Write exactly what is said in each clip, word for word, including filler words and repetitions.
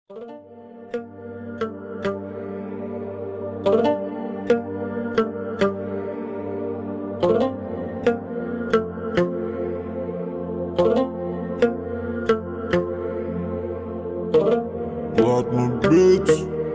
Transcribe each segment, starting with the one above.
Ладно, бит.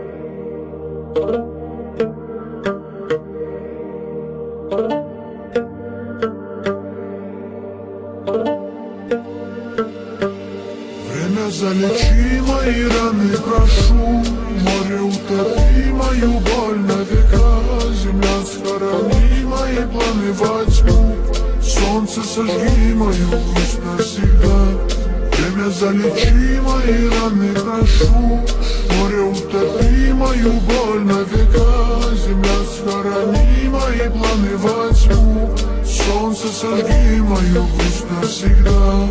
Время залечи мои раны, прошу. Море утопи мою боль на века. Земля схорони мои планы во тьму. Солнце сожги мою грусть навсегда. Время залечи мои раны, прошу. Море утопи мою боль на века. Земля схорони мои планы во тьму. Солнце сожги мою грусть навсегда.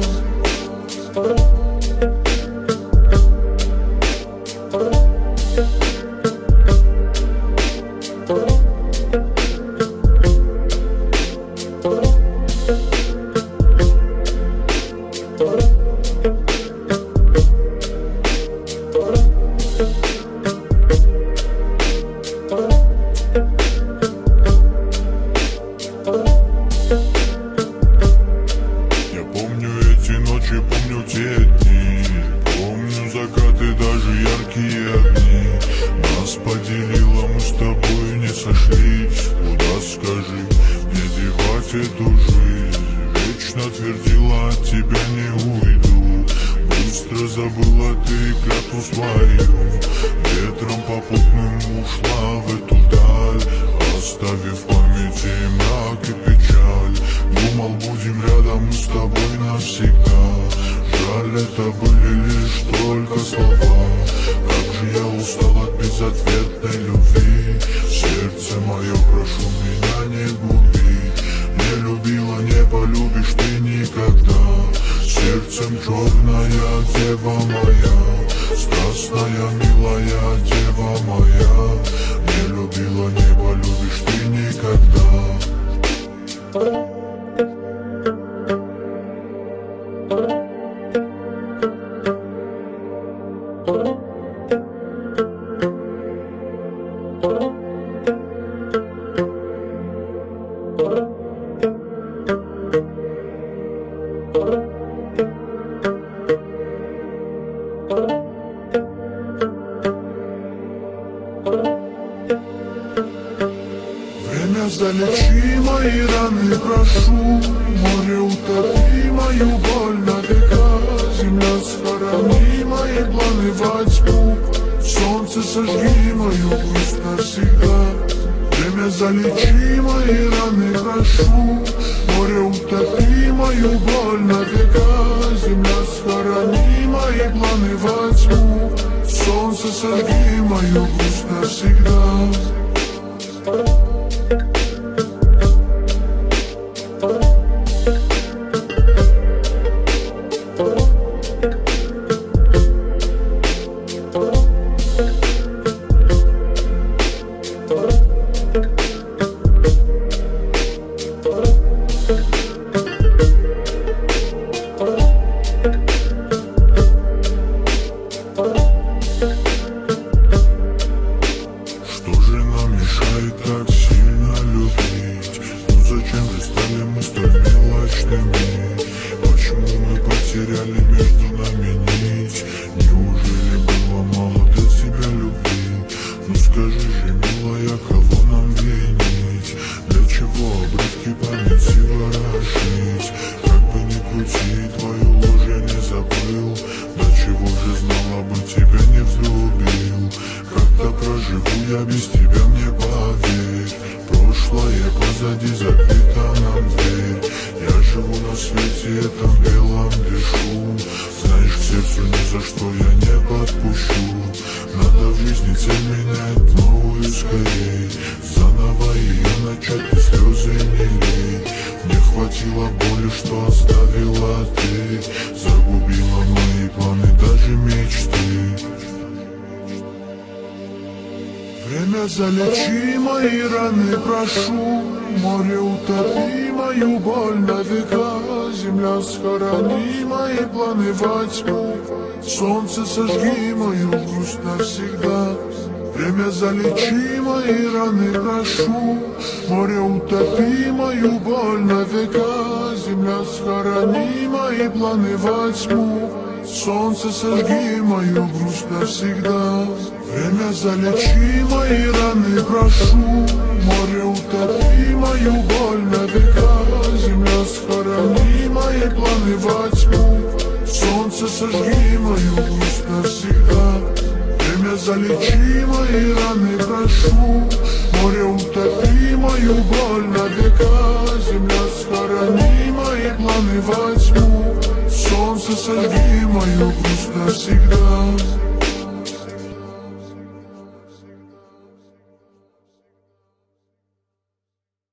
Я помню эти ночи, помню те дни. Помню закаты, даже яркие огни. Нас поделило, мы с тобой не сошлись. Куда, скажи, мне девать эту жизнь? Вечно твердила, от тебя не уйду. Быстро забыла ты клятву свою. Ветром попутным ушла в эту даль, оставив в памяти мрак и печаль. Думал, будем рядом мы с тобой навсегда. Жаль, это были лишь только слова. Как же я устал от безответной любви. Сердце мое, прошу меня не губи. Не любила, не полюбишь ты никогда. Сердцем черная дева моя, страстная, милая дева моя. Не любила, не полюбишь ты никогда. Время залечи мои раны, прошу. Море утопи мою боль на века. Земля схорони мои планы во тьму. Солнце сожги мою грусть навсегда. Время залечи мои раны, прошу. Море утопи мою боль на века. Земля схорони мои планы во тьму. Солнце сожги мою грусть навсегда. Что же нам мешает так сильно любить? Ну зачем же стали мы столь мелочными? Почему мы потеряли между нами нить? Неужели было мало для тебя любви? Ну скажи же, милая, кого нам винить? Для чего обрывки памяти ворошить? Как бы ни крути, твою ложь я не забыл. До чего же знала бы, тебя не взлюбил? Как-то проживу я без тебя, мне поверь. Прошлое позади, закрыта нам дверь. Я живу на свете этом белом, дышу. Знаешь, к сердцу ни за что я не подпущу. Надо в жизни цель менять новую скорей. Заново ее начать, и слезы не лей. Не хватило боли, что оставила ты. Загубила мои планы, даже мечты. Время залечи мои раны, прошу. Море утопи мою боль на века. земля, схорони мои планы во тьму. Солнце, сожги мою грусть навсегда. Время, залечи мои раны, прошу. Море, утопи мою боль на века. Земля, схорони мои планы во тьму. Солнце, сожги мою грусть навсегда. Время, залечи мои раны, прошу. Море, утопи мою боль на века. Земля, схорони мои планы во тьму. Солнце, сожги мою грусть навсегда. Время, залечи мои раны, прошу. Море, утопи мою боль на века. Земля, схорони мои планы во тьму. Солнце, сожги мою грусть навсегда.